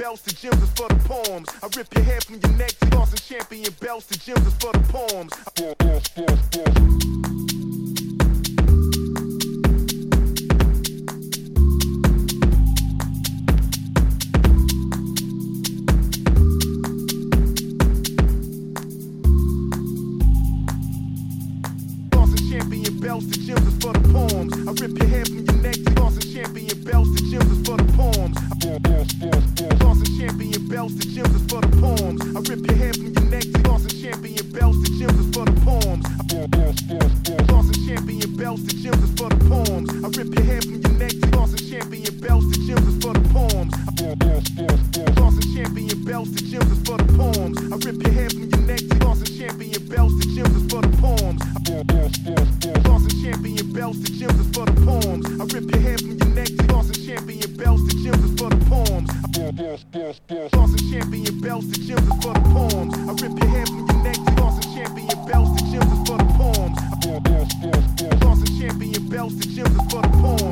belts, the gems is for the poems. I rip your hair from your neck to tossing champion belts, the gems is for the poems. Champion belts, the gems is for the poems. I rip your hair from your neck to tossing champion belts, the gems is for the poems. Tossing champion belts, the gems is for the poems. I rip your hair from your neck to tossing champion belts, the gems is for the poems. Tossing champion belts, the gems is for the poems. I rip your hair from your neck to tossing champion belts, the gems is for the poems. Tossing champion belts, the gems is for the poems. I rip your hair from your neck to tossing champion belts, the gems is for the poems. Tossing champion belts, the gems is for the poems. I rip your hair from your neck to tossing champion belts, the gems is for the poems. Tossing champion belts, the gems is for the poems. I rip your hair from your neck to tossing champion belts, the gems is for the poems. Tossing champion belts, the gems is for the poems.